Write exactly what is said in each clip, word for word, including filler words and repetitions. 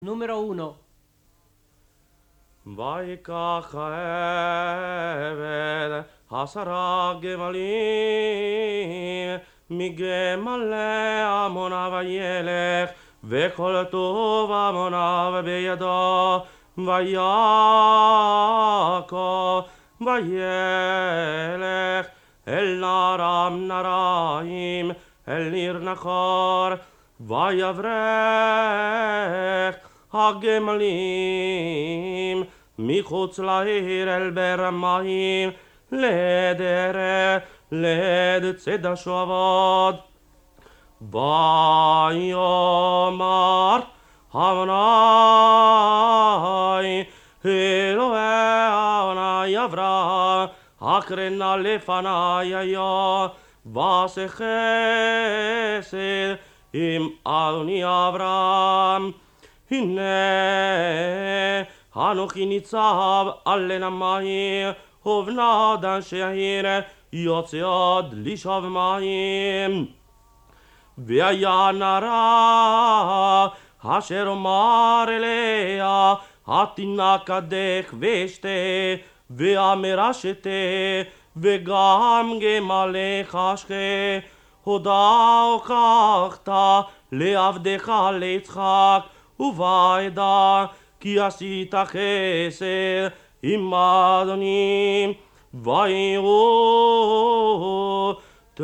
Numero uno. ויקח העבד עשרה גמלים מגמלי עמונה וילך וכל טוב עמונה בידו ויעקב וילך אל נערם נעריים אל ניר נחור ויברך הגמלים מחוץ לעיר אל באר המים לדרך ליד ציד השועבות ויאמר אדוני אלוהי אדוני אברהם הקרנה לפני היה ועשה חסד עם אדוני אברהם הנה אנוכי ניצב על עין המים ובנה דן שעיר יוצא עד לשאוב מים והיה נערה אשר אמר אליה התינק קדך ושתה ואמרה שתה וגם גמלך שתה הודע הוכחת לעבדך ליצחק ובעדה כי עשית חסד עם אדוני ויראו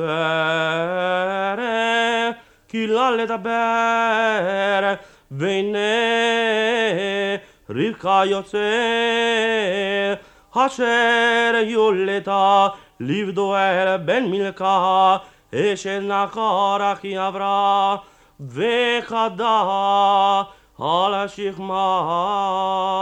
תראה כי לה לדבר והנה רבקה יוצא אשר יולדה לבדואל בן מילכה אשת נחר אחי אברהם וחדה על השכמה